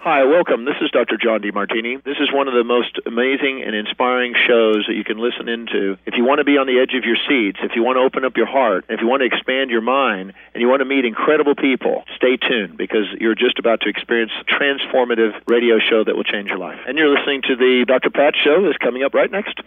Hi, welcome. This is Dr. John DeMartini. This is one of the most amazing and inspiring shows that you can listen into. If you want to be on the edge of your seats, if you want to open up your heart, if you want to expand your mind, and you want to meet incredible people, stay tuned because you're just about to experience a transformative radio show that will change your life. And you're listening to the Dr. Pat Show that's coming up right next.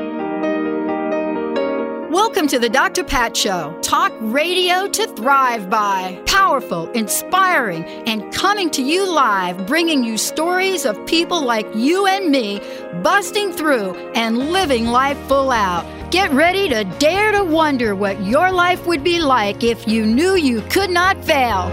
Welcome to the Dr. Pat Show. Talk radio to thrive by. Powerful, inspiring, and coming to you live, bringing you stories of people like you and me, busting through and living life full out. Get ready to dare to wonder what your life would be like if you knew you could not fail.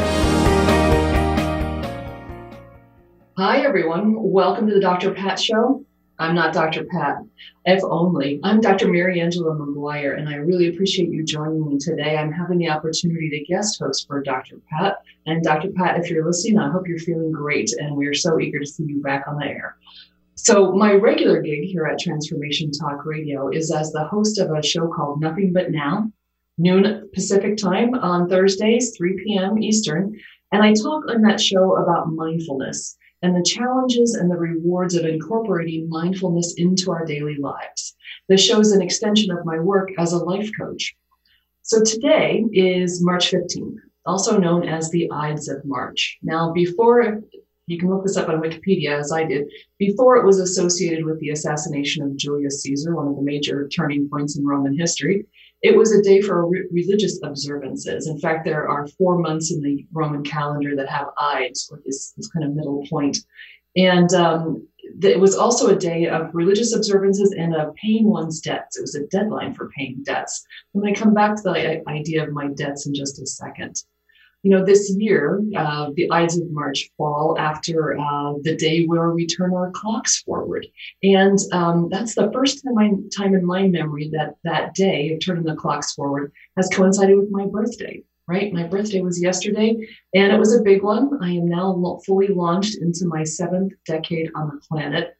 Hi, everyone. Welcome to the Dr. Pat Show. I'm not Dr. Pat, if only. I'm Dr. Mary Angela McGuire, and I really appreciate you joining me today. I'm having the opportunity to guest host for Dr. Pat. And Dr. Pat, if you're listening, I hope you're feeling great, and we're so eager to see you back on the air. So my regular gig here at Transformation Talk Radio is as the host of a show called Nothing But Now, noon Pacific time on Thursdays, 3 p.m. Eastern. And I talk on that show about mindfulness and the challenges and the rewards of incorporating mindfulness into our daily lives. This show is an extension of my work as a life coach. So today is March 15th, also known as the Ides of March. Now, before, you can look this up on Wikipedia as I did, before it was associated with the assassination of Julius Caesar, one of the major turning points in Roman history, it was a day for religious observances. In fact, there are 4 months in the Roman calendar that have Ides, or this kind of middle point. And it was also a day of religious observances and of paying one's debts. It was a deadline for paying debts. I'm going to come back to the idea of my debts in just a second. You know, this year, the Ides of March fall after the day where we turn our clocks forward. And that's the first time in my memory that day of turning the clocks forward has coincided with my birthday, right? My birthday was yesterday, and it was a big one. I am now fully launched into my 7th decade on the planet.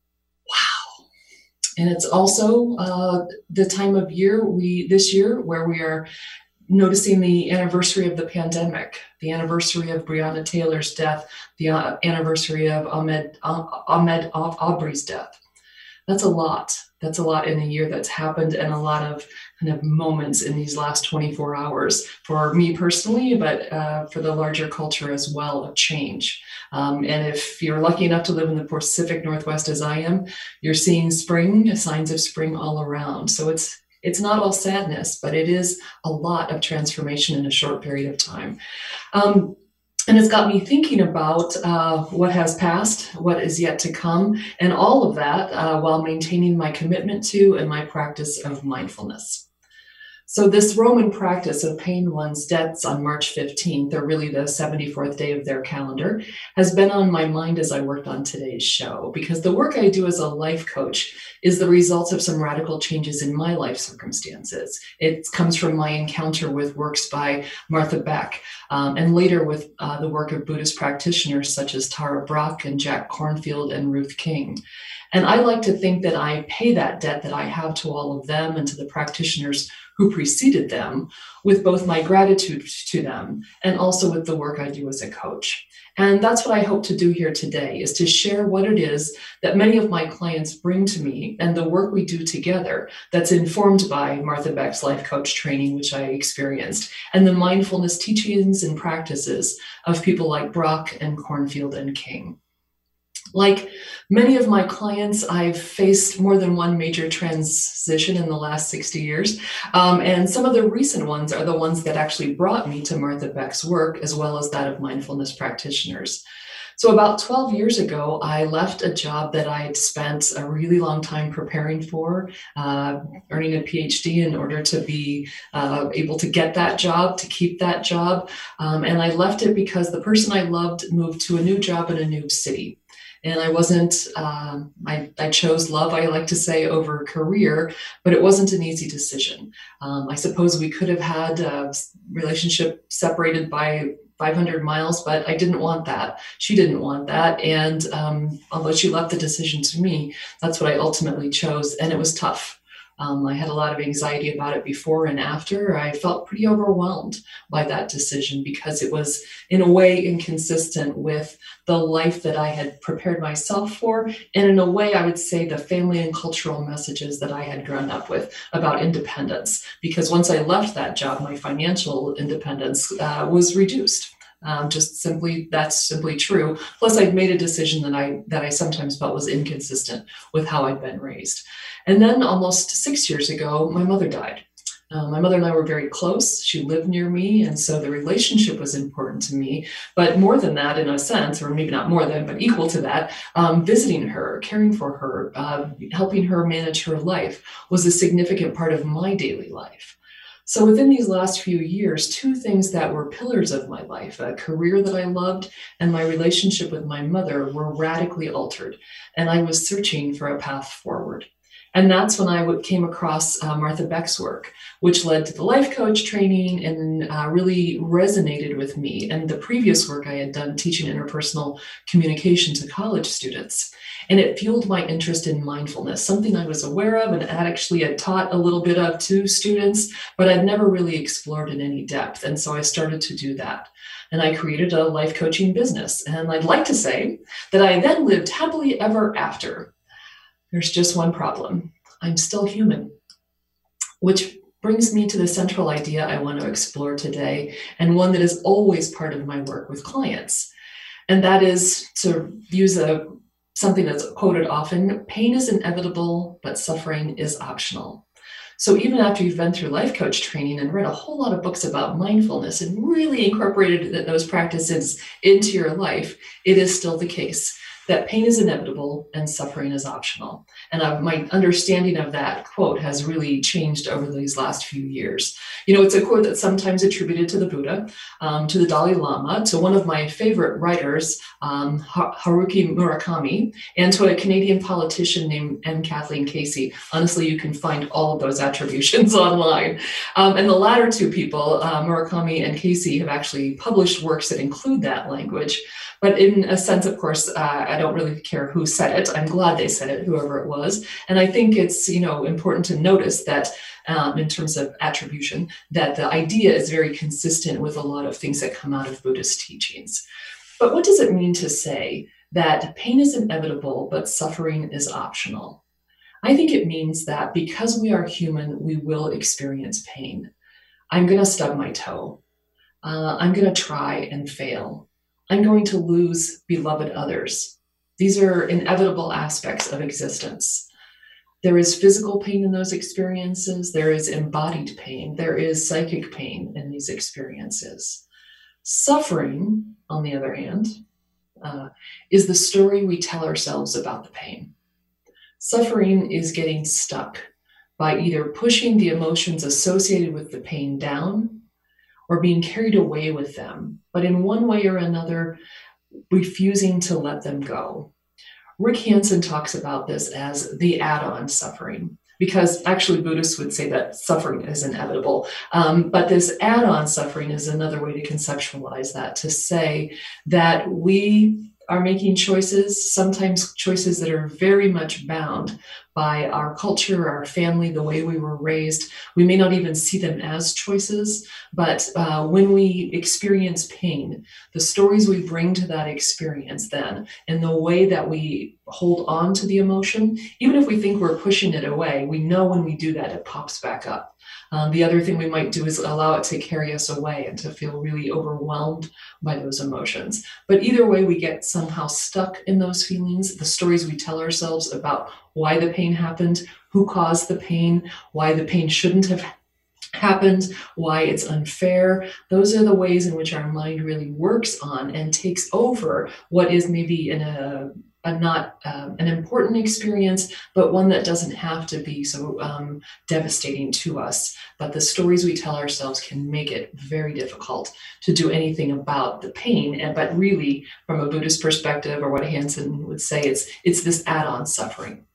Wow. And it's also the time of year this year where we are noticing the anniversary of the pandemic, the anniversary of Breonna Taylor's death, the anniversary of Ahmaud Arbery's death. That's a lot. That's a lot in a year that's happened, and a lot of kind of moments in these last 24 hours for me personally, but for the larger culture as well, of change. And if you're lucky enough to live in the Pacific Northwest as I am, you're seeing spring, signs of spring all around. So it's not all sadness, but it is a lot of transformation in a short period of time. And it's got me thinking about what has passed, what is yet to come, and all of that while maintaining my commitment to and my practice of mindfulness. So this Roman practice of paying one's debts on March 15th, or really the 74th day of their calendar, has been on my mind as I worked on today's show, because the work I do as a life coach is the result of some radical changes in my life circumstances. It comes from my encounter with works by Martha Beck, and later with the work of Buddhist practitioners such as Tara Brach and Jack Kornfield and Ruth King. And I like to think that I pay that debt that I have to all of them and to the practitioners who preceded them with both my gratitude to them and also with the work I do as a coach. And that's what I hope to do here today, is to share what it is that many of my clients bring to me and the work we do together that's informed by Martha Beck's life coach training, which I experienced, and the mindfulness teachings and practices of people like Brach and Kornfield and King. Like many of my clients, I've faced more than one major transition in the last 60 years. And some of the recent ones are the ones that actually brought me to Martha Beck's work, as well as that of mindfulness practitioners. So about 12 years ago, I left a job that I had spent a really long time preparing for, earning a PhD in order to be able to get that job, to keep that job. And I left it because the person I loved moved to a new job in a new city. And I wasn't, I chose love, I like to say, over career, but it wasn't an easy decision. I suppose we could have had a relationship separated by 500 miles, but I didn't want that. She didn't want that. And although she left the decision to me, that's what I ultimately chose. And it was tough. I had a lot of anxiety about it before and after. I felt pretty overwhelmed by that decision because it was, in a way, inconsistent with the life that I had prepared myself for. And in a way, I would say the family and cultural messages that I had grown up with about independence. Because once I left that job, my financial independence was reduced. That's simply true. Plus, I'd made a decision that I sometimes felt was inconsistent with how I'd been raised. And then almost 6 years ago, my mother died. My mother and I were very close. She lived near me, and so the relationship was important to me. But more than that, in a sense, or maybe not more than, but equal to that, visiting her, caring for her, helping her manage her life was a significant part of my daily life. So within these last few years, two things that were pillars of my life, a career that I loved and my relationship with my mother, were radically altered. And I was searching for a path forward. And that's when I came across Martha Beck's work, which led to the life coach training and really resonated with me and the previous work I had done teaching interpersonal communication to college students. And it fueled my interest in mindfulness, something I was aware of and actually had taught a little bit of to students, but I'd never really explored in any depth. And so I started to do that. And I created a life coaching business. And I'd like to say that I then lived happily ever after. There's just one problem. I'm still human, which brings me to the central idea I want to explore today, and one that is always part of my work with clients. And that is, to use something that's quoted often, pain is inevitable, but suffering is optional. So even after you've been through life coach training and read a whole lot of books about mindfulness and really incorporated those practices into your life, it is still the case that pain is inevitable and suffering is optional. And my understanding of that quote has really changed over these last few years. You know, it's a quote that's sometimes attributed to the Buddha, to the Dalai Lama, to one of my favorite writers, Haruki Murakami, and to a Canadian politician named M. Kathleen Casey. Honestly, you can find all of those attributions online. And the latter two people, Murakami and Casey, have actually published works that include that language. But in a sense, of course, I don't really care who said it. I'm glad they said it, whoever it was. And I think it's, important to notice that in terms of attribution, that the idea is very consistent with a lot of things that come out of Buddhist teachings. But what does it mean to say that pain is inevitable, but suffering is optional? I think it means that because we are human, we will experience pain. I'm going to stub my toe. I'm going to try and fail. I'm going to lose beloved others. These are inevitable aspects of existence. There is physical pain in those experiences. There is embodied pain. There is psychic pain in these experiences. Suffering, on the other hand, is the story we tell ourselves about the pain. Suffering is getting stuck by either pushing the emotions associated with the pain down or being carried away with them, but in one way or another, refusing to let them go. Rick Hanson talks about this as the add-on suffering, because actually Buddhists would say that suffering is inevitable. But this add-on suffering is another way to conceptualize that, to say that we are making choices, sometimes choices that are very much bound by our culture, our family, the way we were raised. We may not even see them as choices, but when we experience pain, the stories we bring to that experience then, and the way that we hold on to the emotion, even if we think we're pushing it away, we know when we do that, it pops back up. The other thing we might do is allow it to carry us away and to feel really overwhelmed by those emotions. But either way, we get somehow stuck in those feelings, the stories we tell ourselves about why the pain happened, who caused the pain, why the pain shouldn't have happened, why it's unfair. Those are the ways in which our mind really works on and takes over what is maybe not an important experience, but one that doesn't have to be so devastating to us. But the stories we tell ourselves can make it very difficult to do anything about the pain. But really, from a Buddhist perspective, or what Hanson would say, it's this add-on suffering.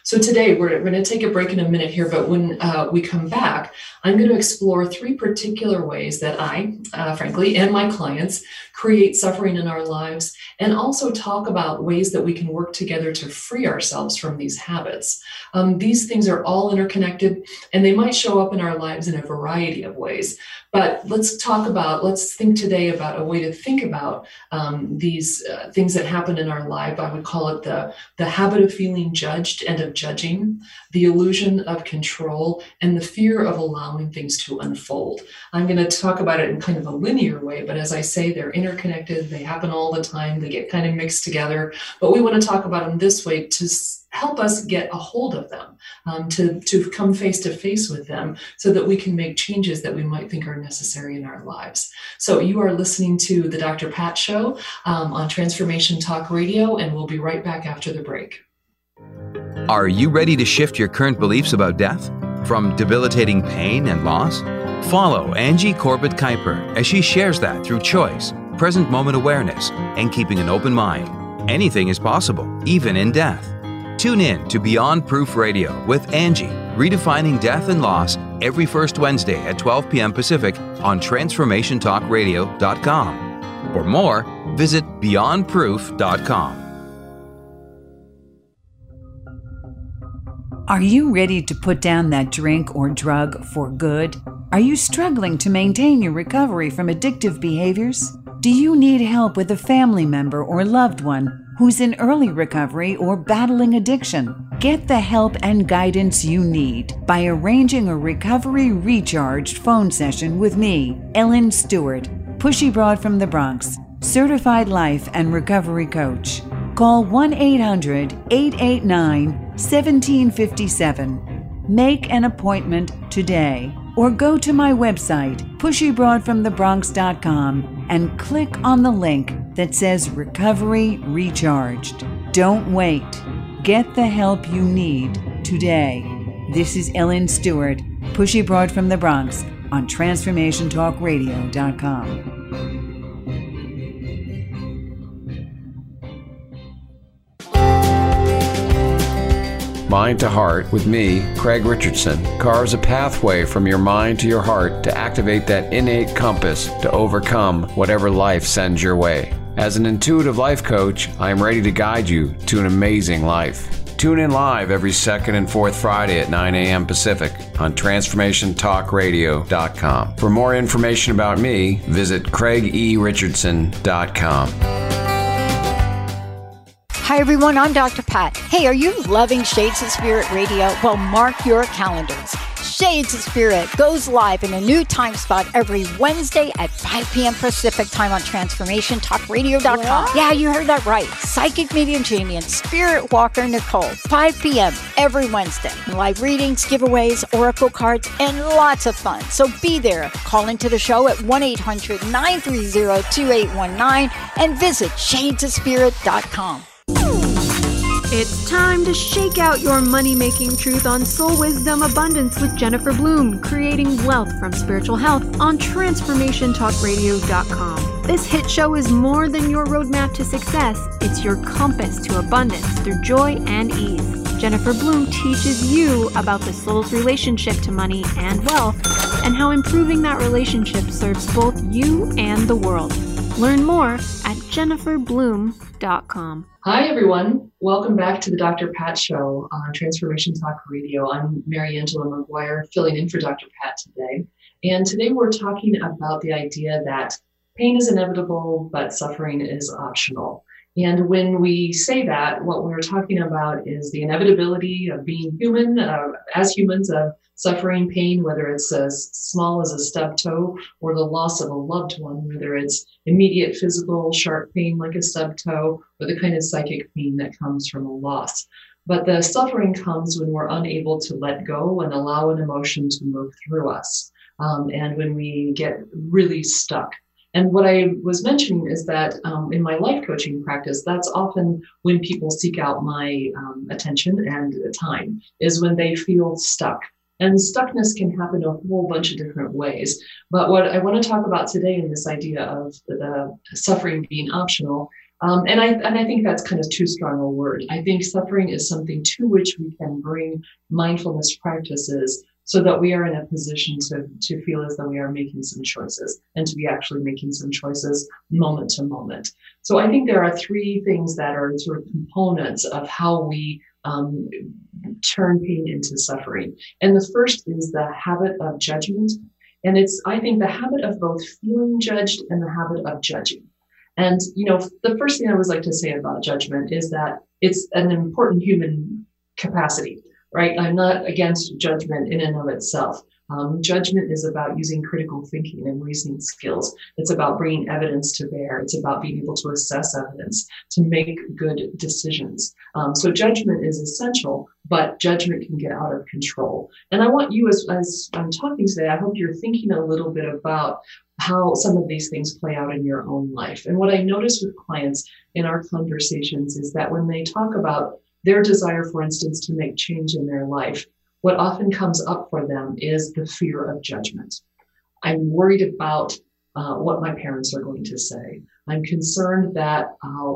So today we're going to take a break in a minute here, but when we come back, I'm going to explore 3 particular ways that I, frankly, and my clients create suffering in our lives, and also talk about ways that we can work together to free ourselves from these habits. These things are all interconnected, and they might show up in our lives in a variety of ways. But let's think today about a way to think about these things that happen in our life. I would call it the habit of feeling judged and of judging, the illusion of control, and the fear of allowing things to unfold. I'm going to talk about it in kind of a linear way, but as I say, they're interconnected. They happen all the time. They get kind of mixed together. But we want to talk about them this way to help us get a hold of them, to come face to face with them so that we can make changes that we might think are necessary in our lives. So you are listening to the Dr. Pat Show on Transformation Talk Radio, and we'll be right back after the break. Are you ready to shift your current beliefs about death? From debilitating pain and loss? Follow Angie Corbett Kuiper as she shares that through choice, present moment awareness, and keeping an open mind. Anything is possible, even in death. Tune in to Beyond Proof Radio with Angie, redefining death and loss, every first Wednesday at 12 p.m. Pacific on TransformationTalkRadio.com. For more, visit BeyondProof.com. Are you ready to put down that drink or drug for good? Are you struggling to maintain your recovery from addictive behaviors? Do you need help with a family member or loved one who's in early recovery or battling addiction? Get the help and guidance you need by arranging a Recovery Recharged phone session with me, Ellen Stewart, Pushy Broad from the Bronx, certified life and recovery coach. Call 1-800-889-1757. Make an appointment today, or go to my website, pushybroadfromthebronx.com, and click on the link that says Recovery Recharged. Don't wait. Get the help you need today. This is Ellen Stewart, Pushy Broad from the Bronx, on TransformationTalkRadio.com. Mind to Heart with me, Craig Richardson, carves a pathway from your mind to your heart to activate that innate compass to overcome whatever life sends your way. As an intuitive life coach, I am ready to guide you to an amazing life. Tune in live every second and fourth Friday at 9 a.m. Pacific on TransformationTalkRadio.com. For more information about me, visit CraigERichardson.com. Hi, everyone. I'm Dr. Pat. Hey, are you loving Shades of Spirit Radio? Well, mark your calendars. Shades of Spirit goes live in a new time spot every Wednesday at 5 p.m. Pacific time on TransformationTalkRadio.com. What? Yeah, you heard that right. Psychic medium Jamie and Spirit Walker Nicole, 5 p.m. every Wednesday. Live readings, giveaways, oracle cards, and lots of fun. So be there. Call into the show at 1-800-930-2819 and visit shadesofspirit.com. It's time to shake out your money-making truth on Soul Wisdom Abundance with Jennifer Bloom, creating wealth from spiritual health on TransformationTalkRadio.com. This hit show is more than your roadmap to success. It's your compass to abundance through joy and ease. Jennifer Bloom teaches you about the soul's relationship to money and wealth, and how improving that relationship serves both you and the world. Learn more at jenniferbloom.com. Hi, everyone. Welcome back to the Dr. Pat Show on Transformation Talk Radio. I'm Mary Angela McGuire, filling in for Dr. Pat today. And today we're talking about the idea that pain is inevitable, but suffering is optional. And when we say that, what we're talking about is the inevitability of being human, as humans, of suffering pain, whether it's as small as a stub toe or the loss of a loved one, whether it's immediate physical sharp pain like a stub toe or the kind of psychic pain that comes from a loss. But the suffering comes when we're unable to let go and allow an emotion to move through us, and when we get really stuck. And what I was mentioning is that in my life coaching practice, that's often when people seek out my attention and time, is when they feel stuck. And stuckness can happen a whole bunch of different ways. But what I want to talk about today in this idea of the suffering being optional And I think that's kind of too strong a word. I think suffering is something to which we can bring mindfulness practices so that we are in a position to feel as though we are making some choices and to be actually making some choices moment to moment. So I think there are three things that are sort of components of how we turn pain into suffering. And the first is the habit of judgment. And it's, I think, the habit of both feeling judged and the habit of judging. And, the first thing I always like to say about judgment is that it's an important human capacity, right? I'm not against judgment in and of itself. Judgment is about using critical thinking and reasoning skills. It's about bringing evidence to bear. It's about being able to assess evidence, to make good decisions. So judgment is essential, but judgment can get out of control. And I want you, as I'm talking today, I hope you're thinking a little bit about how some of these things play out in your own life. And what I notice with clients in our conversations is that when they talk about their desire, for instance, to make change in their life, what often comes up for them is the fear of judgment. I'm worried about what my parents are going to say. I'm concerned that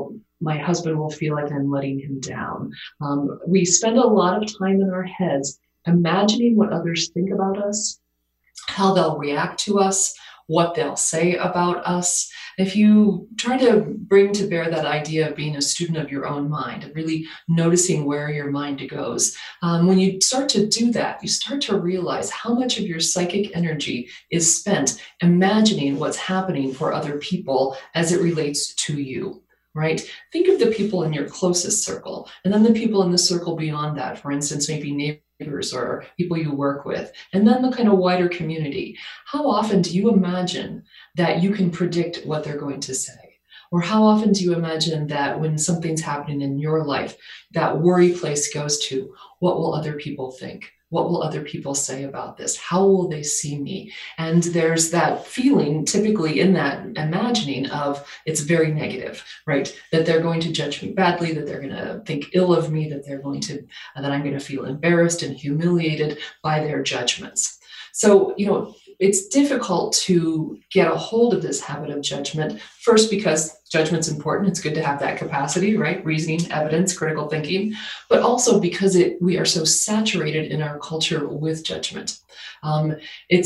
my husband will feel like I'm letting him down. We spend a lot of time in our heads imagining what others think about us, how they'll react to us, what they'll say about us. If you try to bring to bear that idea of being a student of your own mind and really noticing where your mind goes, when you start to do that, you start to realize how much of your psychic energy is spent imagining what's happening for other people as it relates to you. Right? Think of the people in your closest circle, and then the people in the circle beyond that, for instance, maybe neighbors or people you work with, and then the kind of wider community. How often do you imagine that you can predict what they're going to say? Or how often do you imagine that when something's happening in your life, that worry place goes to, what will other people think? What will other people say about this? How will they see me? And there's that feeling typically in that imagining of it's very negative, right? That they're going to judge me badly, that they're going to think ill of me, that that I'm going to feel embarrassed and humiliated by their judgments. So, it's difficult to get a hold of this habit of judgment. First, because judgment's important. It's good to have that capacity, right? Reasoning, evidence, critical thinking, but also because we are so saturated in our culture with judgment. And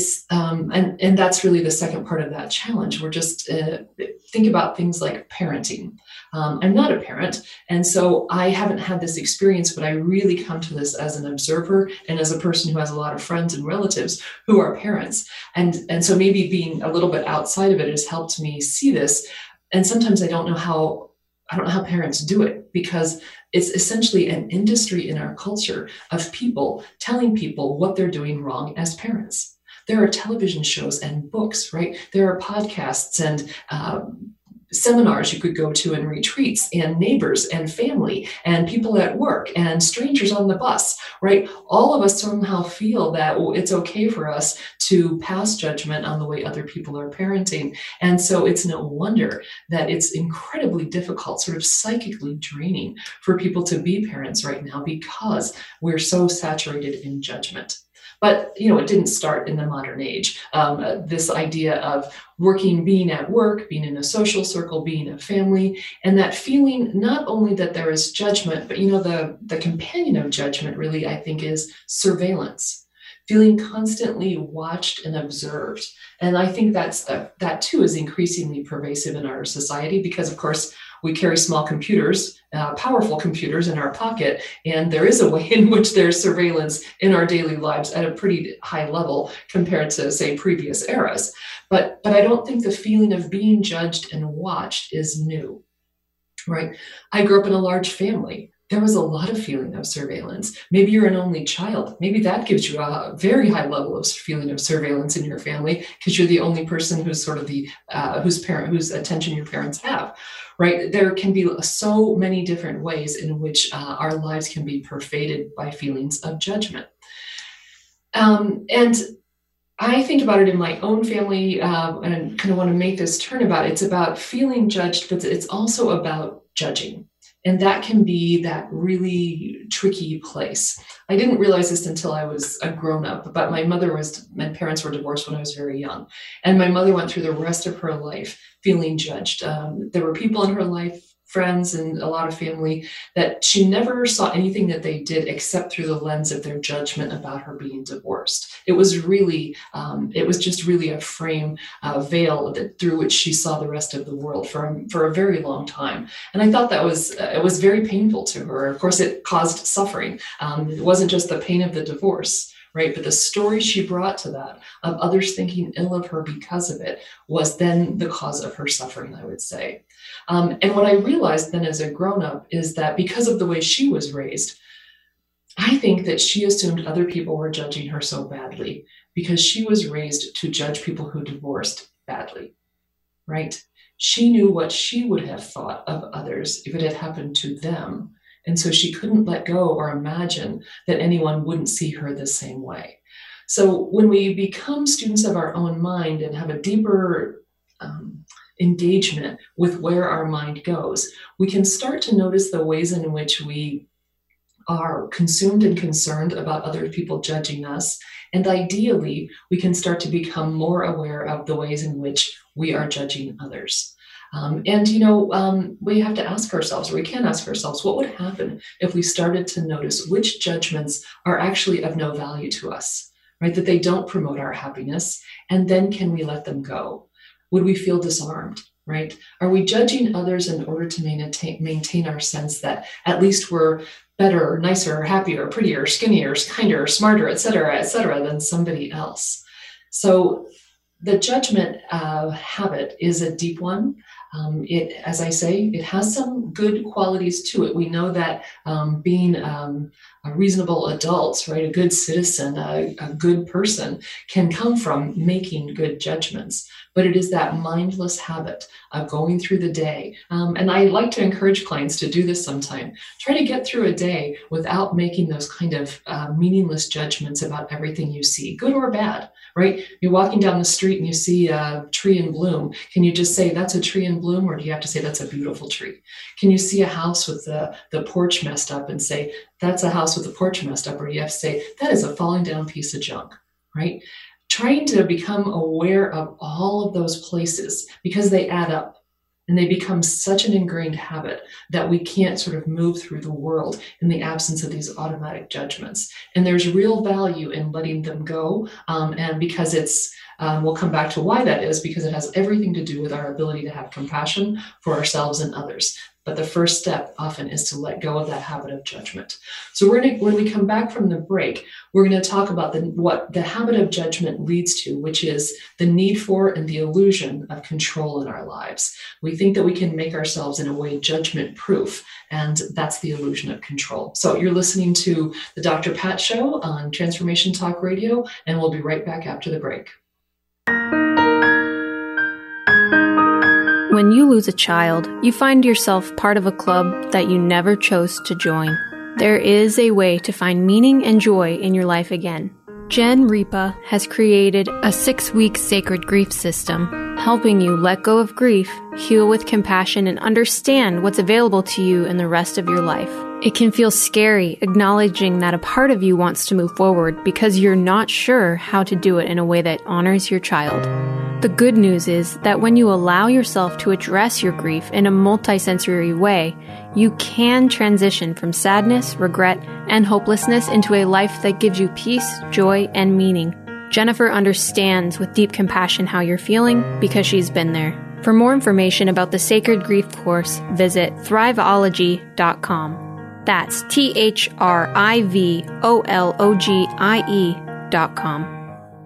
that's really the second part of that challenge. We're just think about things like parenting. I'm not a parent, and so I haven't had this experience, but I really come to this as an observer and as a person who has a lot of friends and relatives who are parents. And so maybe being a little bit outside of it has helped me see this. And sometimes I don't know how parents do it, because it's essentially an industry in our culture of people telling people what they're doing wrong as parents. There are television shows and books, right? There are podcasts and seminars you could go to and retreats and neighbors and family and people at work and strangers on the bus, right? All of us somehow feel that it's okay for us to pass judgment on the way other people are parenting. And so it's no wonder that it's incredibly difficult, sort of psychically draining for people to be parents right now, because we're so saturated in judgment. But, it didn't start in the modern age. This idea of being at work, being in a social circle, being a family, and that feeling not only that there is judgment, but, the companion of judgment really, I think, is surveillance. Feeling constantly watched and observed. And I think that too is increasingly pervasive in our society, because, of course, we carry small computers, powerful computers in our pocket, and there is a way in which there's surveillance in our daily lives at a pretty high level compared to, say, previous eras. But I don't think the feeling of being judged and watched is new, right? I grew up in a large family. There was a lot of feeling of surveillance. Maybe you're an only child. Maybe that gives you a very high level of feeling of surveillance in your family, because you're the only person who's sort of whose attention your parents have, right? There can be so many different ways in which our lives can be pervaded by feelings of judgment. And I think about it in my own family, and kind of want to make this turn about it. It's about feeling judged, but it's also about judging. And that can be that really tricky place. I didn't realize this until I was a grown-up, but my parents were divorced when I was very young. And my mother went through the rest of her life feeling judged. There were people in her life friends and a lot of family that she never saw anything that they did except through the lens of their judgment about her being divorced. It was just really a frame, veil through which she saw the rest of the world for a very long time. And I thought that it was very painful to her. Of course, it caused suffering. It wasn't just the pain of the divorce, right? But the story she brought to that of others thinking ill of her because of it was then the cause of her suffering, I would say. And what I realized then as a grown-up is that because of the way she was raised, I think that she assumed other people were judging her so badly because she was raised to judge people who divorced badly, right? She knew what she would have thought of others if it had happened to them. And so she couldn't let go or imagine that anyone wouldn't see her the same way. So when we become students of our own mind and have a deeper engagement with where our mind goes, we can start to notice the ways in which we are consumed and concerned about other people judging us. And ideally, we can start to become more aware of the ways in which we are judging others. We have to ask ourselves, or we can ask ourselves, what would happen if we started to notice which judgments are actually of no value to us, right? That they don't promote our happiness, and then can we let them go? Would we feel disarmed, right? Are we judging others in order to maintain our sense that at least we're better, nicer, happier, prettier, skinnier, kinder, smarter, et cetera, than somebody else? So the judgment habit is a deep one. As I say, it has some good qualities to it. We know that being a reasonable adult, right, a good citizen, a good person can come from making good judgments. But it is that mindless habit of going through the day. And I like to encourage clients to do this sometime. Try to get through a day without making those kind of meaningless judgments about everything you see, good or bad, right? You're walking down the street and you see a tree in bloom. Can you just say that's a tree in bloom, or do you have to say that's a beautiful tree? Can you see a house with the porch messed up and say that's a house with the porch messed up, or do you have to say that is a falling down piece of junk, right? Trying to become aware of all of those places because they add up and they become such an ingrained habit that we can't sort of move through the world in the absence of these automatic judgments. And there's real value in letting them go. And because we'll come back to why that is, because it has everything to do with our ability to have compassion for ourselves and others. But the first step often is to let go of that habit of judgment. So when we come back from the break, we're going to talk about what the habit of judgment leads to, which is the need for and the illusion of control in our lives. We think that we can make ourselves in a way judgment-proof, and that's the illusion of control. So you're listening to the Dr. Pat Show on Transformation Talk Radio, and we'll be right back after the break. When you lose a child, you find yourself part of a club that you never chose to join. There is a way to find meaning and joy in your life again. Jen Ripa has created a 6-week sacred grief system, helping you let go of grief, heal with compassion, and understand what's available to you in the rest of your life. It can feel scary acknowledging that a part of you wants to move forward because you're not sure how to do it in a way that honors your child. The good news is that when you allow yourself to address your grief in a multisensory way, you can transition from sadness, regret, and hopelessness into a life that gives you peace, joy, and meaning. Jennifer understands with deep compassion how you're feeling because she's been there. For more information about the Sacred Grief course, visit thriveology.com. That's THRIVOLOGIE.com.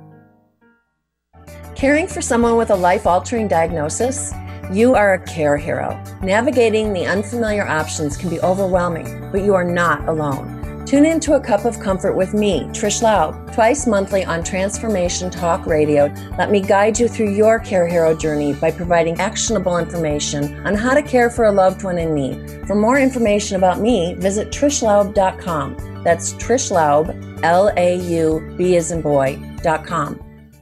Caring for someone with a life-altering diagnosis? You are a care hero. Navigating the unfamiliar options can be overwhelming, but you are not alone. Tune in to A Cup of Comfort with me, Trish Laub, twice monthly on Transformation Talk Radio. Let me guide you through your care hero journey by providing actionable information on how to care for a loved one in need. For more information about me, visit TrishLaub.com. That's Trish Laub, L-A-U-B as in boy.com.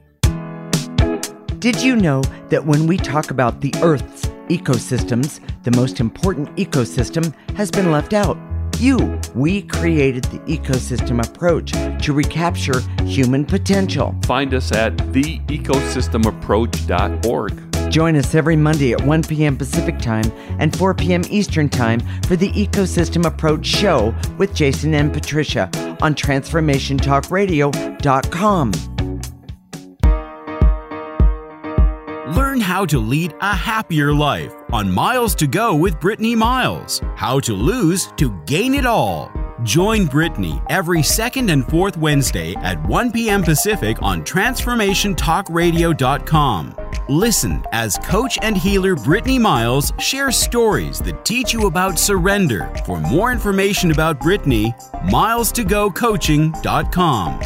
Did you know that when we talk about the Earth's ecosystems, the most important ecosystem has been left out? We created the ecosystem approach to recapture human potential. Find us at theecosystemapproach.org. Join us every Monday at 1 p.m. Pacific Time and 4 p.m. Eastern Time for the Ecosystem Approach Show with Jason and Patricia on TransformationTalkRadio.com. Learn how to lead a happier life on Miles to Go with Brittany Miles. How to lose to gain it all. Join Brittany every second and fourth Wednesday at 1 p.m. Pacific on TransformationTalkRadio.com. Listen as coach and healer Brittany Miles shares stories that teach you about surrender. For more information about Brittany, milestogocoaching.com.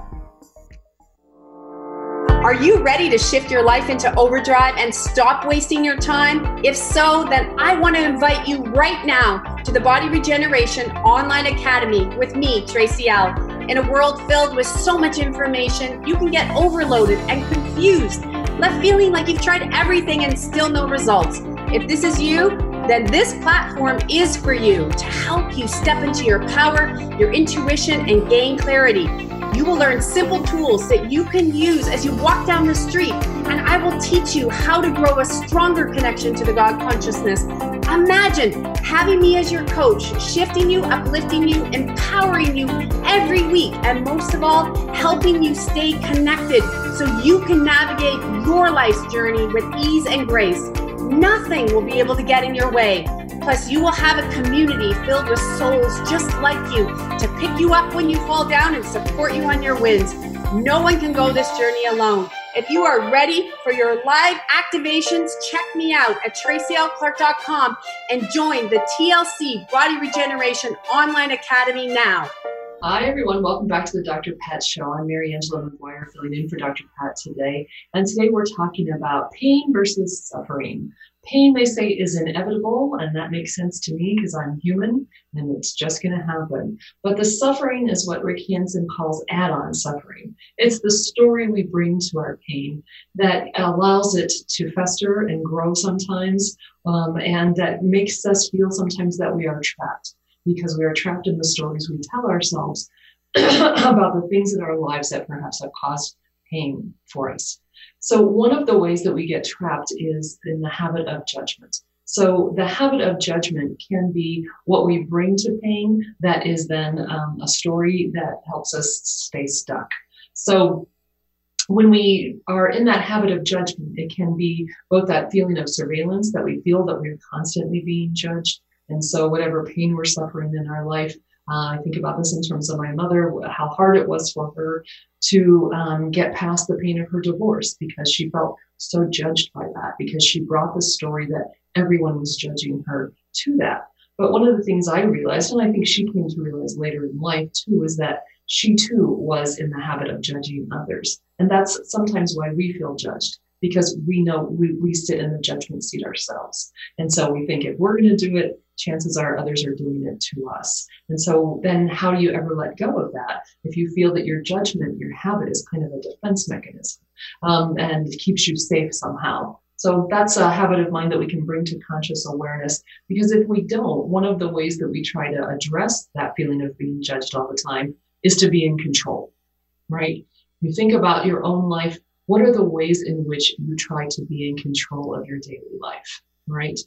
Are you ready to shift your life into overdrive and stop wasting your time? If so, then I want to invite you right now to the Body Regeneration Online Academy with me, Tracy L. In a world filled with so much information, you can get overloaded and confused, left feeling like you've tried everything and still no results. If this is you, then this platform is for you to help you step into your power, your intuition, and gain clarity. You will learn simple tools that you can use as you walk down the street, and I will teach you how to grow a stronger connection to the God consciousness. Imagine having me as your coach, shifting you, uplifting you, empowering you every week, and most of all, helping you stay connected so you can navigate your life's journey with ease and grace. Nothing will be able to get in your way. Plus, you will have a community filled with souls just like you to pick you up when you fall down and support you on your wins. No one can go this journey alone. If you are ready for your live activations, check me out at tracylclark.com and join the TLC Body Regeneration Online Academy now. Hi, everyone. Welcome back to the Dr. Pat Show. I'm Mary Angela McGuire, filling in for Dr. Pat today. And today we're talking about pain versus suffering. Pain, they say, is inevitable, and that makes sense to me because I'm human and it's just going to happen. But the suffering is what Rick Hansen calls add-on suffering. It's the story we bring to our pain that allows it to fester and grow sometimes, and that makes us feel sometimes that we are trapped, because we are trapped in the stories we tell ourselves about the things in our lives that perhaps have caused pain for us. So one of the ways that we get trapped is in the habit of judgment. So the habit of judgment can be what we bring to pain that is then a story that helps us stay stuck. So when we are in that habit of judgment, it can be both that feeling of surveillance, that we feel that we're constantly being judged. And so whatever pain we're suffering in our life, I think about this in terms of my mother, how hard it was for her to get past the pain of her divorce because she felt so judged by that, because she brought the story that everyone was judging her to that. But one of the things I realized, and I think she came to realize later in life too, is that she too was in the habit of judging others. And that's sometimes why we feel judged, because we know we sit in the judgment seat ourselves. And so we think if we're going to do it, chances are others are doing it to us. And so then how do you ever let go of that? If you feel that your judgment, your habit is kind of a defense mechanism, and it keeps you safe somehow. So that's a habit of mind that we can bring to conscious awareness, because if we don't, one of the ways that we try to address that feeling of being judged all the time is to be in control, right? You think about your own life. What are the ways in which you try to be in control of your daily life, right?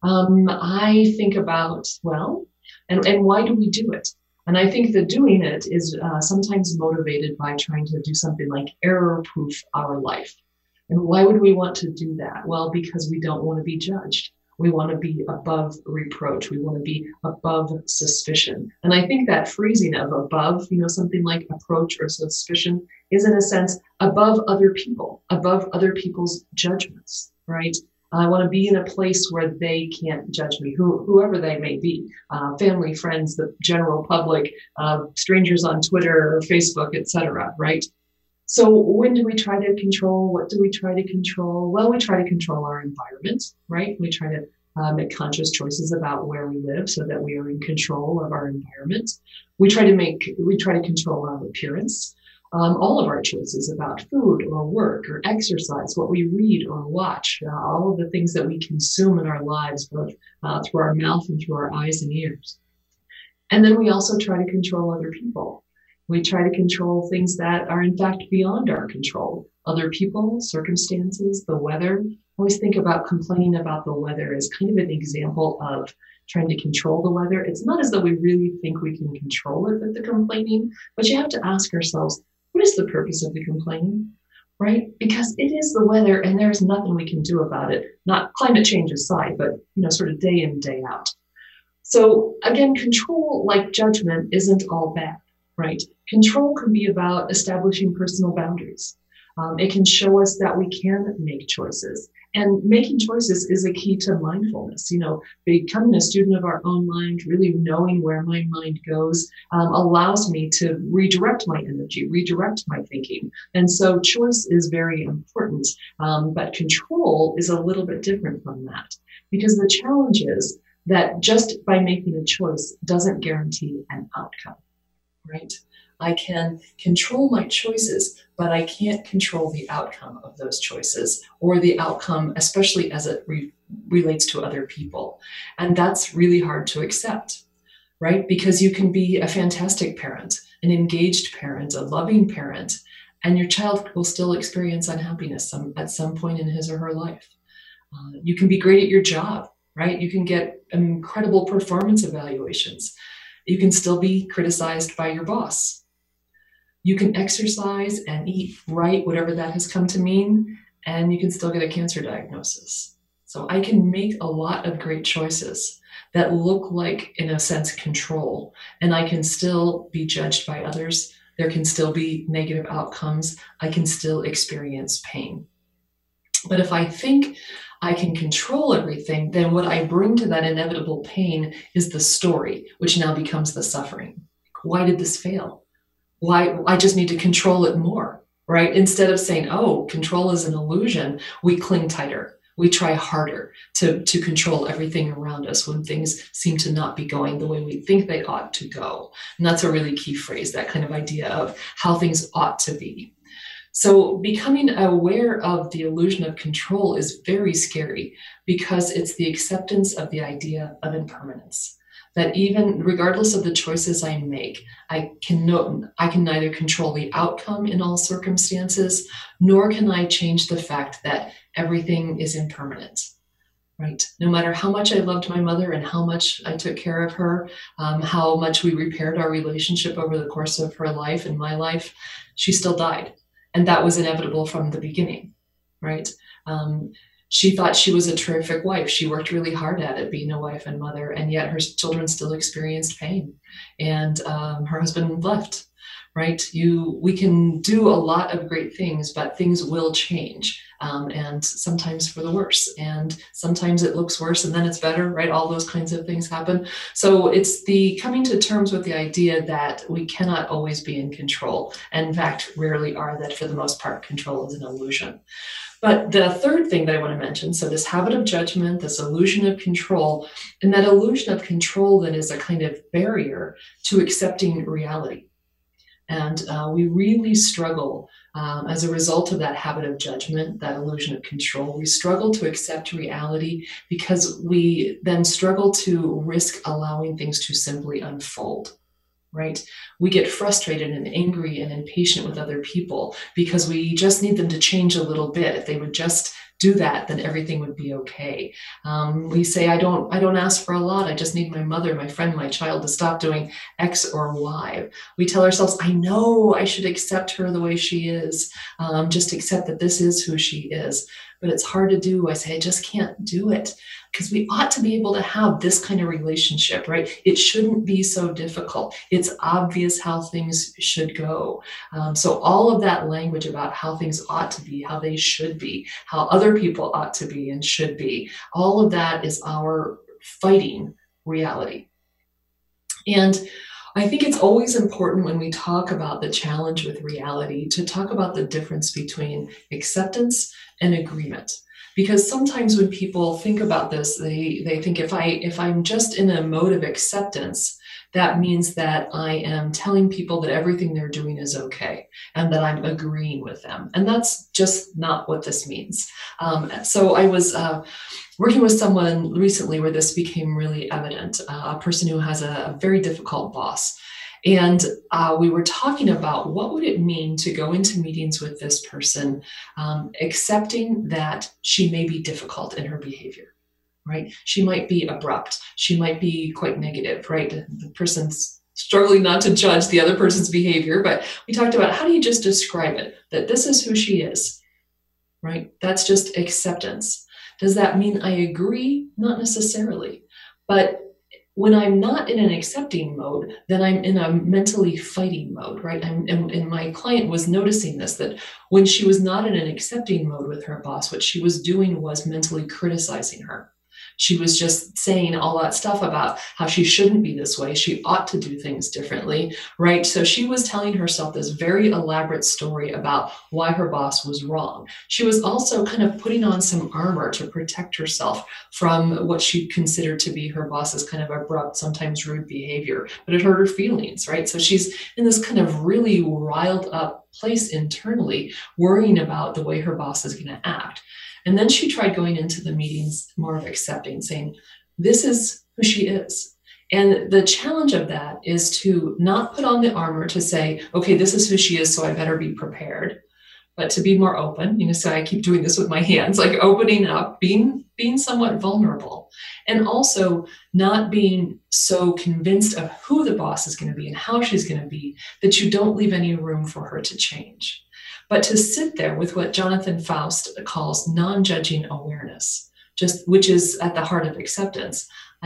I think about, and why do we do it? And I think that doing it is sometimes motivated by trying to do something like error-proof our life. And why would we want to do that? Well, because we don't want to be judged. We want to be above reproach. We want to be above suspicion. And I think that phrasing of above, something like approach or suspicion is in a sense above other people, above other people's judgments, right? I want to be in a place where they can't judge me, whoever they may be, family, friends, the general public, strangers on Twitter or Facebook, etc., right? So when do we try to control? What do we try to control? Well, we try to control our environment, right? We try to make conscious choices about where we live so that we are in control of our environment. We try to control our appearance. All of our choices about food or work or exercise, what we read or watch, all of the things that we consume in our lives, both through our mouth and through our eyes and ears. And then we also try to control other people. We try to control things that are in fact beyond our control. other people, circumstances, the weather. I always think about complaining about the weather as kind of an example of trying to control the weather. It's not as though we really think we can control it with the complaining, but you have to ask ourselves, what is the purpose of the complaining, right? Because it is the weather and there's nothing we can do about it, not climate change aside, but, sort of day in, day out. So again, control, like judgment, isn't all bad, right? Control can be about establishing personal boundaries. It can show us that we can make choices. And making choices is a key to mindfulness. Becoming a student of our own mind, really knowing where my mind goes, allows me to redirect my energy, redirect my thinking. And so choice is very important. But control is a little bit different from that, because the challenge is that just by making a choice doesn't guarantee an outcome, right? I can control my choices, but I can't control the outcome of those choices, or the outcome, especially as it relates to other people. And that's really hard to accept, right? Because you can be a fantastic parent, an engaged parent, a loving parent, and your child will still experience unhappiness at some point in his or her life. You can be great at your job, right? You can get incredible performance evaluations. You can still be criticized by your boss. You can exercise and eat right, whatever that has come to mean, and you can still get a cancer diagnosis. So I can make a lot of great choices that look like, in a sense, control, and I can still be judged by others. There can still be negative outcomes. I can still experience pain. But if I think I can control everything, then what I bring to that inevitable pain is the story, which now becomes the suffering. Why did this fail? Why? I just need to control it more, right? Instead of saying, oh, control is an illusion, we cling tighter. We try harder to control everything around us when things seem to not be going the way we think they ought to go. And that's a really key phrase, that kind of idea of how things ought to be. So becoming aware of the illusion of control is very scary, because it's the acceptance of the idea of impermanence. That even regardless of the choices I make, I can neither control the outcome in all circumstances, nor can I change the fact that everything is impermanent, right? No matter how much I loved my mother and how much I took care of her, how much we repaired our relationship over the course of her life and my life, she still died. And that was inevitable from the beginning, right? She thought she was a terrific wife. She worked really hard at it, being a wife and mother, and yet her children still experienced pain. And her husband left, right? We can do a lot of great things, but things will change, and sometimes for the worse. And sometimes it looks worse and then it's better, right? All those kinds of things happen. So it's the coming to terms with the idea that we cannot always be in control. And in fact, rarely are, that for the most part, control is an illusion. But the third thing that I want to mention, so this habit of judgment, this illusion of control, and that illusion of control then is a kind of barrier to accepting reality. And we really struggle as a result of that habit of judgment, that illusion of control. We struggle to accept reality because we then struggle to risk allowing things to simply unfold. Right? We get frustrated and angry and impatient with other people because we just need them to change a little bit. If they would just do that, then everything would be okay. We say, I don't ask for a lot. I just need my mother, my friend, my child to stop doing X or Y. We tell ourselves, I know I should accept her the way she is. Just accept that this is who she is. But it's hard to do. I say, I just can't do it. Because we ought to be able to have this kind of relationship, right? It shouldn't be so difficult. It's obvious how things should go. So all of that language about how things ought to be, how they should be, how other people ought to be and should be, all of that is our fighting reality. And I think it's always important when we talk about the challenge with reality to talk about the difference between acceptance and agreement. Because sometimes when people think about this, they think if I'm just in a mode of acceptance, that means that I am telling people that everything they're doing is okay and that I'm agreeing with them. And that's just not what this means. So I was working with someone recently where this became really evident, a person who has a very difficult boss. And we were talking about what would it mean to go into meetings with this person, accepting that she may be difficult in her behavior, right? She might be abrupt. She might be quite negative, right? The person's struggling not to judge the other person's behavior, but we talked about how do you just describe it, that this is who she is, right? That's just acceptance. Does that mean I agree? Not necessarily. But when I'm not in an accepting mode, then I'm in a mentally fighting mode, right? And my client was noticing this, that when she was not in an accepting mode with her boss, what she was doing was mentally criticizing her. She was just saying all that stuff about how she shouldn't be this way. She ought to do things differently, right? So she was telling herself this very elaborate story about why her boss was wrong. She was also kind of putting on some armor to protect herself from what she considered to be her boss's kind of abrupt, sometimes rude behavior, but it hurt her feelings, right? So she's in this kind of really riled up place internally, worrying about the way her boss is going to act. And then she tried going into the meetings more of accepting, saying, this is who she is. And the challenge of that is to not put on the armor to say, okay, this is who she is, so I better be prepared, but to be more open. So I keep doing this with my hands, like opening up, being somewhat vulnerable, and also not being so convinced of who the boss is going to be and how she's going to be that you don't leave any room for her to change. But to sit there with what Jonathan Faust calls non-judging awareness, which is at the heart of acceptance.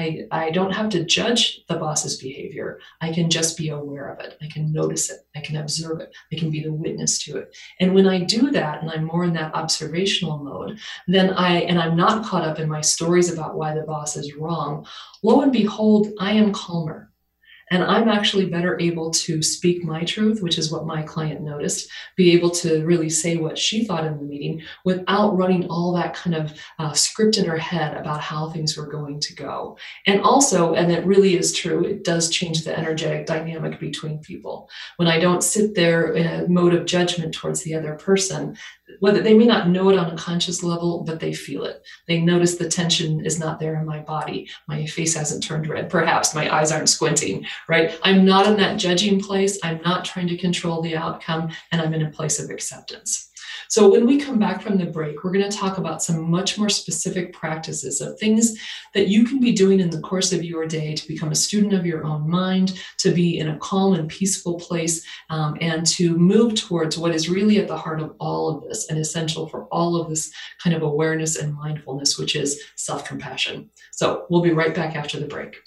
I don't have to judge the boss's behavior. I can just be aware of it. I can notice it. I can observe it. I can be the witness to it. And when I do that, and I'm more in that observational mode, then I'm not caught up in my stories about why the boss is wrong. Lo and behold, I am calmer. And I'm actually better able to speak my truth, which is what my client noticed, be able to really say what she thought in the meeting without running all that kind of script in her head about how things were going to go. And also, and it really is true, it does change the energetic dynamic between people. When I don't sit there in a mode of judgment towards the other person, whether they may not know it on a conscious level, but they feel it. They notice the tension is not there in my body. My face hasn't turned red. Perhaps my eyes aren't squinting, right? I'm not in that judging place. I'm not trying to control the outcome, and I'm in a place of acceptance. So when we come back from the break, we're going to talk about some much more specific practices of things that you can be doing in the course of your day to become a student of your own mind, to be in a calm and peaceful place, and to move towards what is really at the heart of all of this and essential for all of this kind of awareness and mindfulness, which is self-compassion. So we'll be right back after the break.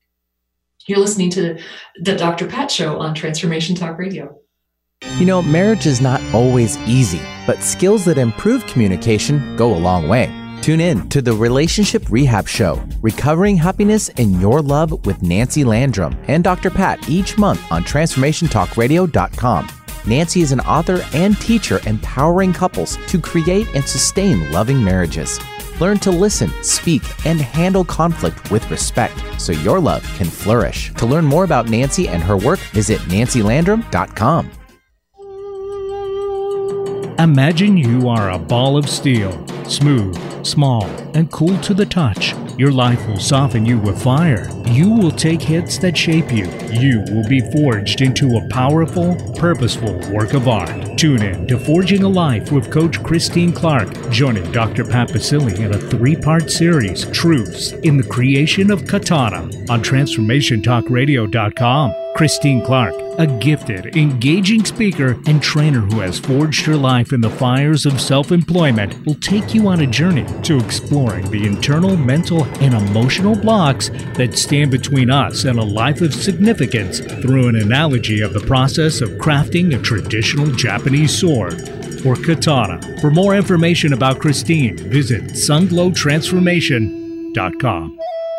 You're listening to the Dr. Pat Show on Transformation Talk Radio. You know, marriage is not always easy, but skills that improve communication go a long way. Tune in to the Relationship Rehab Show, Recovering Happiness in Your Love with Nancy Landrum and Dr. Pat each month on TransformationTalkRadio.com. Nancy is an author and teacher empowering couples to create and sustain loving marriages. Learn to listen, speak, and handle conflict with respect so your love can flourish. To learn more about Nancy and her work, visit NancyLandrum.com. Imagine you are a ball of steel, smooth, small, and cool to the touch. Your life will soften you with fire. You will take hits that shape you. You will be forged into a powerful, purposeful work of art. Tune in to Forging a Life with Coach Christine Clark, joining Dr. Pat Baccili in a 3-part series, Truths in the Creation of Katana, on TransformationTalkRadio.com. Christine Clark, a gifted, engaging speaker and trainer who has forged her life in the fires of self-employment, will take you on a journey to exploring the internal, mental, and emotional blocks that stand between us and a life of significance through an analogy of the process of crafting a traditional Japanese sword, or katana. For more information about Christine, visit sunglowtransformation.com.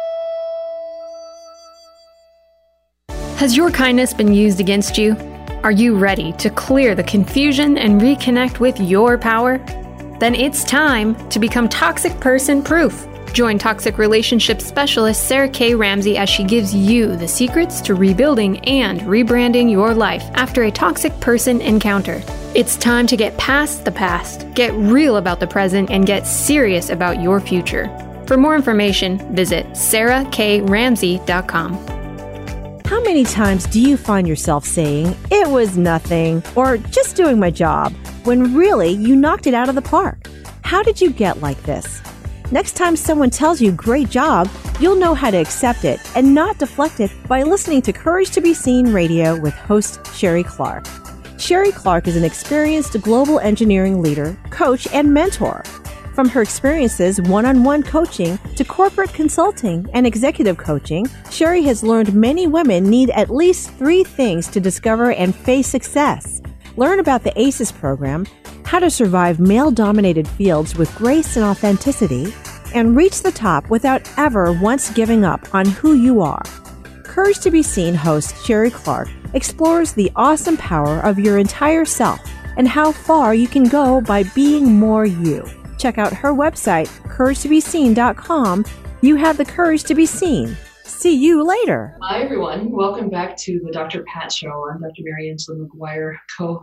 Has your kindness been used against you? Are you ready to clear the confusion and reconnect with your power? Then it's time to become toxic person proof. Join toxic relationship specialist Sarah K. Ramsey as she gives you the secrets to rebuilding and rebranding your life after a toxic person encounter. It's time to get past the past, get real about the present, and get serious about your future. For more information, visit sarahkramsey.com. How many times do you find yourself saying, "It was nothing," or "just doing my job," when really you knocked it out of the park? How did you get like this? Next time someone tells you "great job," you'll know how to accept it and not deflect it by listening to Courage to Be Seen Radio with host Sherry Clark. Sherry Clark is an experienced global engineering leader, coach, and mentor. From her experiences one-on-one coaching to corporate consulting and executive coaching, Sherry has learned many women need at least 3 things to discover and face success. Learn about the ACES program, how to survive male-dominated fields with grace and authenticity, and reach the top without ever once giving up on who you are. Courage to Be Seen host Sherry Clark explores the awesome power of your entire self and how far you can go by being more you. Check out her website, couragetobeseen.com. You have the courage to be seen. See you later. Hi, everyone. Welcome back to the Dr. Pat Show. I'm Dr. Mary Angela McGuire,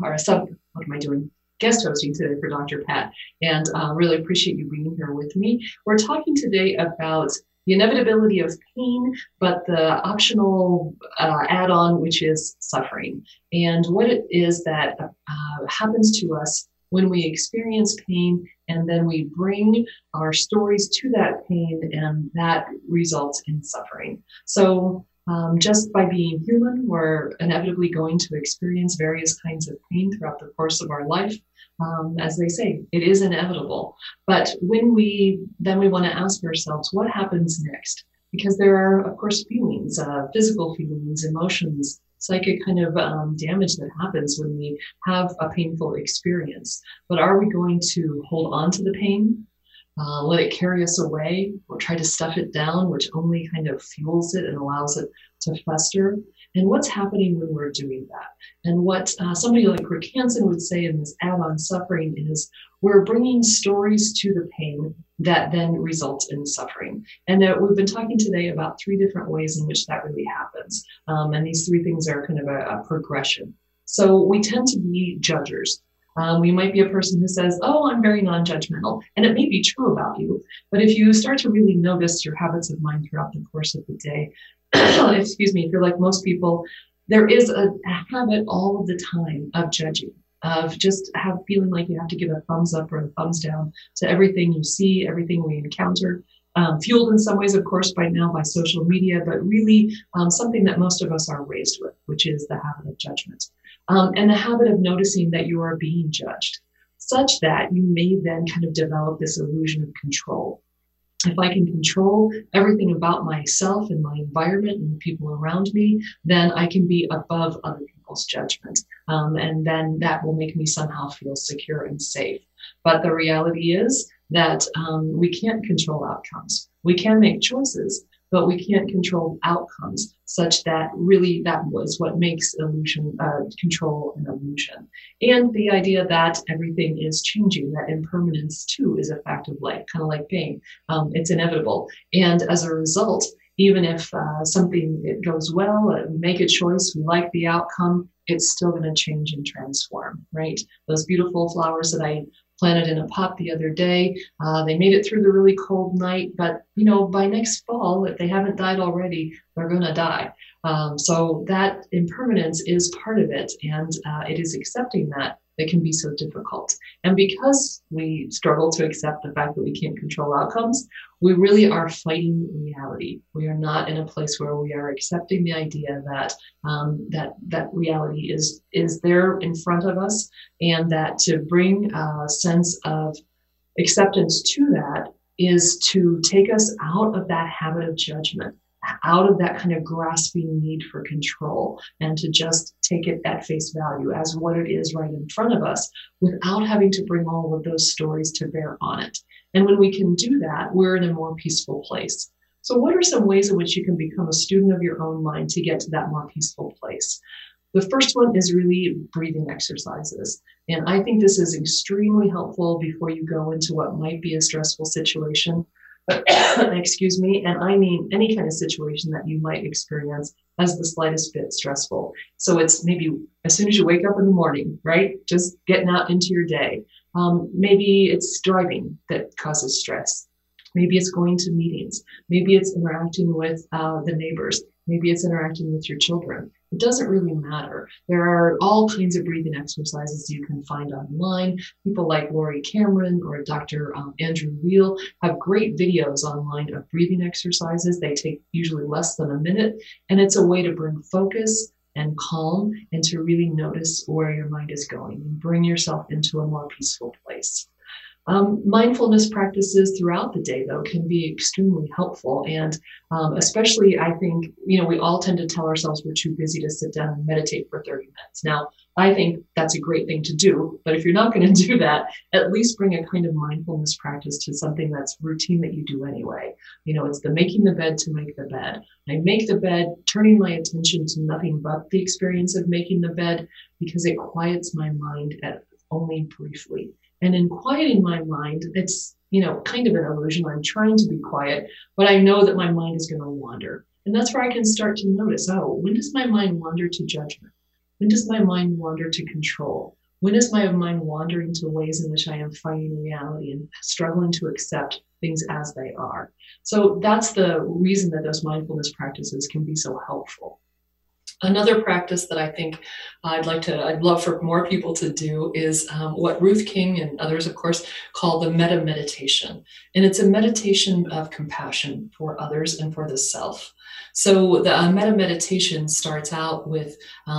guest hosting today for Dr. Pat, and really appreciate you being here with me. We're talking today about the inevitability of pain, but the optional add-on, which is suffering, and what it is that happens to us when we experience pain, and then we bring our stories to that pain, and that results in suffering. So just by being human, we're inevitably going to experience various kinds of pain throughout the course of our life. As they say, it is inevitable. But when we want to ask ourselves, what happens next? Because there are, of course, feelings, physical feelings, emotions, psychic kind of damage that happens when we have a painful experience. But are we going to hold on to the pain, let it carry us away, or try to stuff it down, which only kind of fuels it and allows it to fester? And what's happening when we're doing that? And what somebody like Rick Hansen would say in this add-on suffering is we're bringing stories to the pain that then results in suffering. And we've been talking today about 3 different ways in which that really happens. And these 3 things are kind of a progression. So we tend to be judgers. We might be a person who says, "Oh, I'm very non-judgmental," and it may be true about you. But if you start to really notice your habits of mind throughout the course of the day, excuse me, if you're like most people, there is a habit all of the time of judging, of just feeling like you have to give a thumbs up or a thumbs down to everything you see, everything we encounter. Fueled in some ways, of course, by now by social media, but really something that most of us are raised with, which is the habit of judgment. And the habit of noticing that you are being judged, such that you may then kind of develop this illusion of control. If I can control everything about myself and my environment and the people around me, then I can be above other people's judgment. And then that will make me somehow feel secure and safe. But the reality is that we can't control outcomes. We can make choices, but we can't control outcomes, such that really that was what makes control an illusion. And the idea that everything is changing, that impermanence too is a fact of life, kind of like pain. It's inevitable. And as a result, even if something it goes well, we make a choice, we like the outcome, it's still going to change and transform, right? Those beautiful flowers that I planted in a pot the other day. They made it through the really cold night, but by next fall, if they haven't died already, they're going to die. So that impermanence is part of it, and it is accepting that can be so difficult. And because we struggle to accept the fact that we can't control outcomes, we really are fighting reality. We are not in a place where we are accepting the idea that that reality is there in front of us, and that to bring a sense of acceptance to that is to take us out of that habit of judgment, out of that kind of grasping need for control, and to just take it at face value as what it is right in front of us, without having to bring all of those stories to bear on it. And when we can do that, we're in a more peaceful place. So what are some ways in which you can become a student of your own mind to get to that more peaceful place? The first one is really breathing exercises. And I think this is extremely helpful before you go into what might be a stressful situation. Excuse me, and I mean any kind of situation that you might experience as the slightest bit stressful. So it's maybe as soon as you wake up in the morning, right? Just getting out into your day. Maybe it's driving that causes stress. Maybe it's going to meetings. Maybe it's interacting with the neighbors. Maybe it's interacting with your children. It doesn't really matter. There are all kinds of breathing exercises you can find online. People like Lori Cameron or Dr. Andrew Weil have great videos online of breathing exercises. They take usually less than a minute, and it's a way to bring focus and calm and to really notice where your mind is going and bring yourself into a more peaceful place. Mindfulness practices throughout the day, though, can be extremely helpful. And especially, I think, we all tend to tell ourselves we're too busy to sit down and meditate for 30 minutes. Now, I think that's a great thing to do. But if you're not going to do that, at least bring a kind of mindfulness practice to something that's routine that you do anyway. It's the making the bed to make the bed. I make the bed, turning my attention to nothing but the experience of making the bed, because it quiets my mind only briefly. And in quieting my mind, it's, kind of an illusion. I'm trying to be quiet, but I know that my mind is going to wander. And that's where I can start to notice, when does my mind wander to judgment? When does my mind wander to control? When is my mind wandering to ways in which I am fighting reality and struggling to accept things as they are? So that's the reason that those mindfulness practices can be so helpful. Another practice that I think I'd love for more people to do is what Ruth King and others, of course, call the metta meditation. And it's a meditation of compassion for others and for the self. So the metta meditation starts out with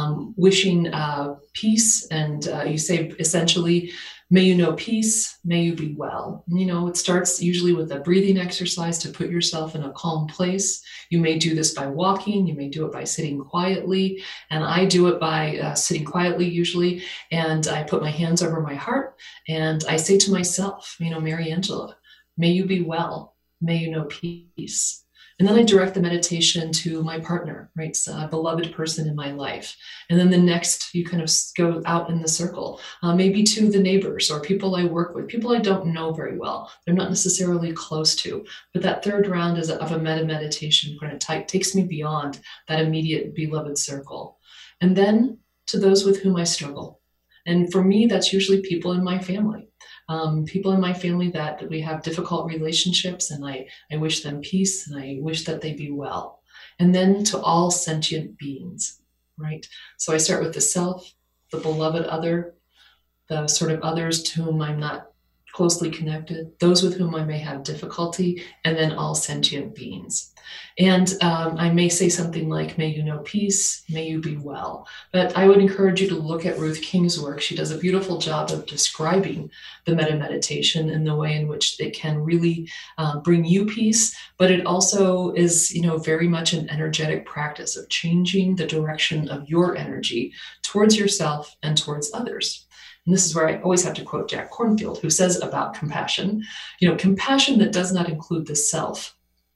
wishing peace, and you say essentially, may you know peace, may you be well. It starts usually with a breathing exercise to put yourself in a calm place. You may do this by walking, you may do it by sitting quietly, and I do it by sitting quietly usually, and I put my hands over my heart, and I say to myself, Mary Angela, may you be well, may you know peace. And then I direct the meditation to my partner, right? So a beloved person in my life. And then the next, you kind of go out in the circle, maybe to the neighbors or people I work with, people I don't know very well. They're not necessarily close to. But that third round is of a metta meditation kind of takes me beyond that immediate beloved circle. And then to those with whom I struggle. And for me, that's usually people in my family. People in my family that we have difficult relationships, and I wish them peace, and I wish that they be well. And then to all sentient beings, right? So I start with the self, the beloved other, the sort of others to whom I'm not closely connected, those with whom I may have difficulty, and then all sentient beings. And I may say something like, may you know peace, may you be well. But I would encourage you to look at Ruth King's work. She does a beautiful job of describing the metta meditation in the way in which it can really bring you peace, but it also is, very much an energetic practice of changing the direction of your energy towards yourself and towards others. And this is where I always have to quote Jack Kornfield, who says about compassion, compassion that does not include the self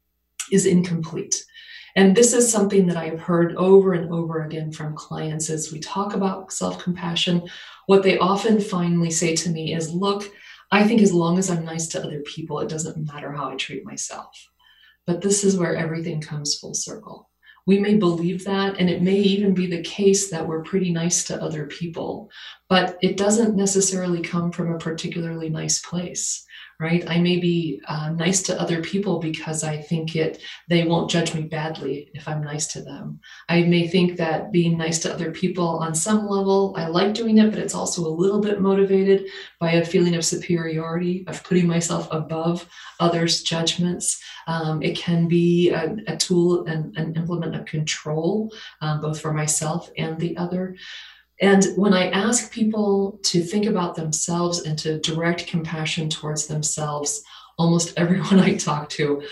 is incomplete. And this is something that I've heard over and over again from clients as we talk about self-compassion. What they often finally say to me is, look, I think as long as I'm nice to other people, it doesn't matter how I treat myself. But this is where everything comes full circle. We may believe that, and it may even be the case that we're pretty nice to other people, but it doesn't necessarily come from a particularly nice place, right? I may be nice to other people because I think they won't judge me badly if I'm nice to them. I may think that being nice to other people on some level, I like doing it, but it's also a little bit motivated by a feeling of superiority, of putting myself above others' judgments. It can be a tool and an implement of control, both for myself and the other. And when I ask people to think about themselves and to direct compassion towards themselves, almost everyone I talk to,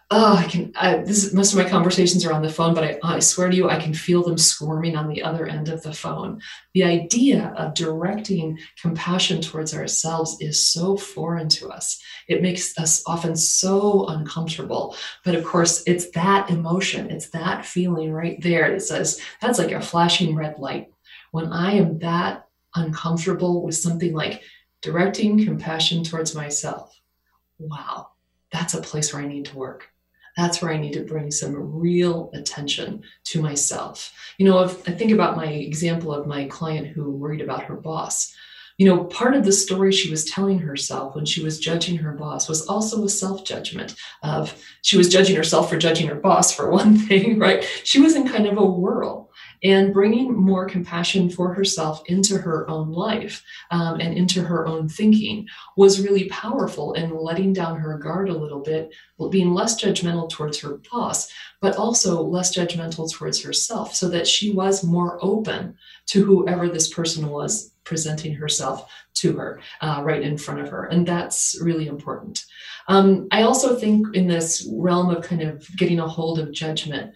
most of my conversations are on the phone, but I swear to you, I can feel them squirming on the other end of the phone. The idea of directing compassion towards ourselves is so foreign to us. It makes us often so uncomfortable. But of course, it's that emotion, it's that feeling right there. It says, that's like a flashing red light. When I am that uncomfortable with something like directing compassion towards myself, wow, that's a place where I need to work. That's where I need to bring some real attention to myself. If I think about my example of my client who worried about her boss, Part of the story she was telling herself when she was judging her boss was also a self-judgment of, she was judging herself for judging her boss, for one thing, right? She was in kind of a whirl, and bringing more compassion for herself into her own life and into her own thinking was really powerful in letting down her guard a little bit, being less judgmental towards her boss, but also less judgmental towards herself, so that she was more open to whoever this person was presenting herself to her right in front of her. And that's really important. I also think in this realm of kind of getting a hold of judgment,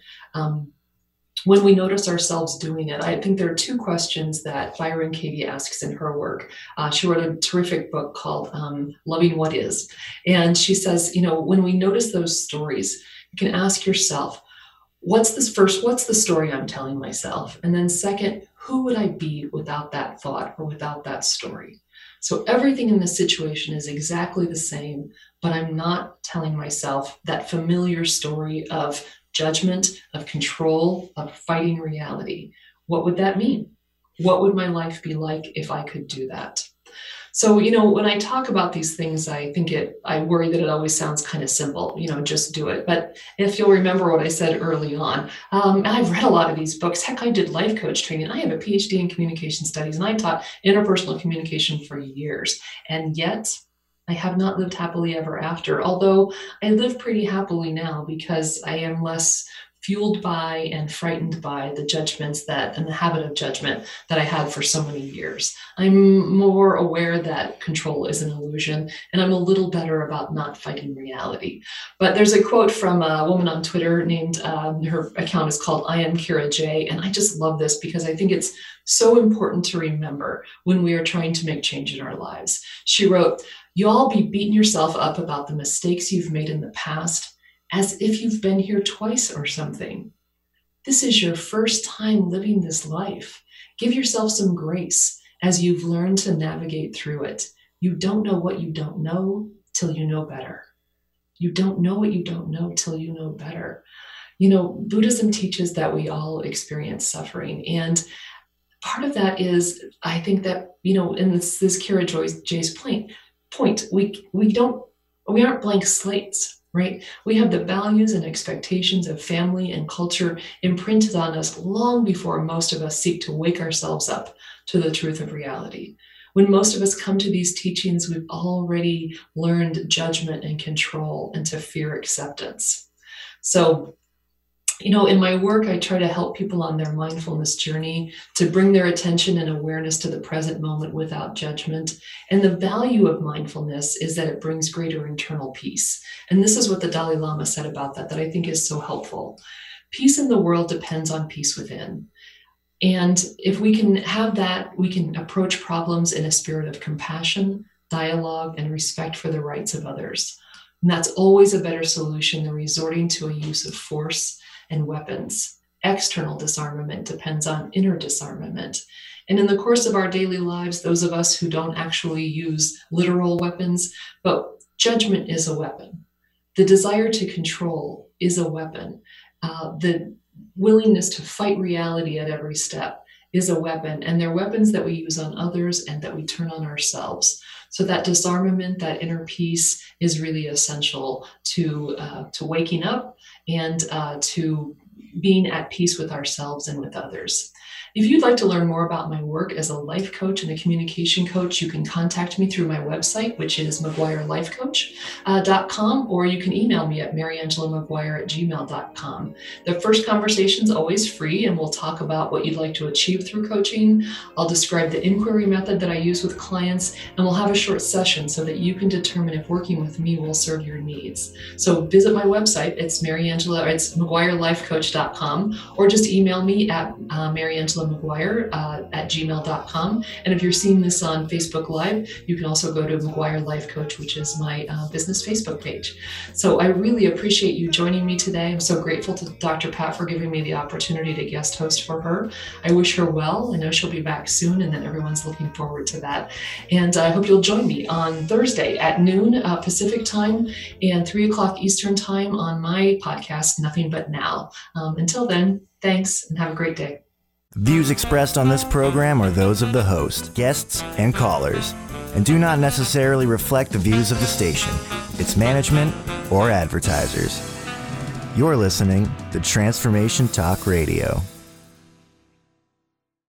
when we notice ourselves doing it, I think there are two questions that Byron Katie asks in her work. She wrote a terrific book called Loving What Is. And she says, when we notice those stories, you can ask yourself, what's the story I'm telling myself? And then second, who would I be without that thought or without that story? So everything in this situation is exactly the same, but I'm not telling myself that familiar story of judgment, of control, of fighting reality. What would that mean? What would my life be like if I could do that? So, when I talk about these things, I worry that it always sounds kind of simple, just do it. But if you'll remember what I said early on, I've read a lot of these books. Heck, I did life coach training. I have a PhD in communication studies, and I taught interpersonal communication for years. And yet I have not lived happily ever after, although I live pretty happily now because I am less fueled by and frightened by the judgments and the habit of judgment that I had for so many years. I'm more aware that control is an illusion, and I'm a little better about not fighting reality. But there's a quote from a woman on Twitter named, her account is called I Am Kira J, and I just love this because I think it's so important to remember when we are trying to make change in our lives. She wrote, "You all be beating yourself up about the mistakes you've made in the past as if you've been here twice or something. This is your first time living this life. Give yourself some grace as you've learned to navigate through it. You don't know what you don't know till you know better. You don't know what you don't know till you know better." Buddhism teaches that we all experience suffering. And part of that is, I think that, in this Kira J's point, we aren't blank slates. Right? We have the values and expectations of family and culture imprinted on us long before most of us seek to wake ourselves up to the truth of reality. When most of us come to these teachings, we've already learned judgment and control and to fear acceptance. So, in my work, I try to help people on their mindfulness journey to bring their attention and awareness to the present moment without judgment. And the value of mindfulness is that it brings greater internal peace. And this is what the Dalai Lama said about that I think is so helpful. Peace in the world depends on peace within. And if we can have that, we can approach problems in a spirit of compassion, dialogue, and respect for the rights of others. And that's always a better solution than resorting to a use of force and weapons. External disarmament depends on inner disarmament. And in the course of our daily lives, those of us who don't actually use literal weapons, but judgment is a weapon. The desire to control is a weapon. The willingness to fight reality at every step is a weapon. And they're weapons that we use on others and that we turn on ourselves. So that disarmament, that inner peace is really essential to waking up and to being at peace with ourselves and with others. If you'd like to learn more about my work as a life coach and a communication coach, you can contact me through my website, which is McGuireLifeCoach.com, or you can email me at MaryAngelaMcGuire@gmail.com. The first conversation is always free, and we'll talk about what you'd like to achieve through coaching. I'll describe the inquiry method that I use with clients, and we'll have a short session so that you can determine if working with me will serve your needs. So visit my website. It's MaryAngelaMcGuireLifeCoach.com, or just email me at MaryAngelaMcGuire@gmail.com. And if you're seeing this on Facebook Live, you can also go to McGuire Life Coach, which is my business Facebook page. So I really appreciate you joining me today. I'm so grateful to Dr. Pat for giving me the opportunity to guest host for her. I wish her well. I know she'll be back soon, and that everyone's looking forward to that. And I hope you'll join me on Thursday at noon Pacific time and 3 o'clock Eastern time on my podcast, Nothing But Now. Until then, thanks and have a great day. The views expressed on this program are those of the host, guests, and callers, and do not necessarily reflect the views of the station, its management, or advertisers. You're listening to Transformation Talk Radio.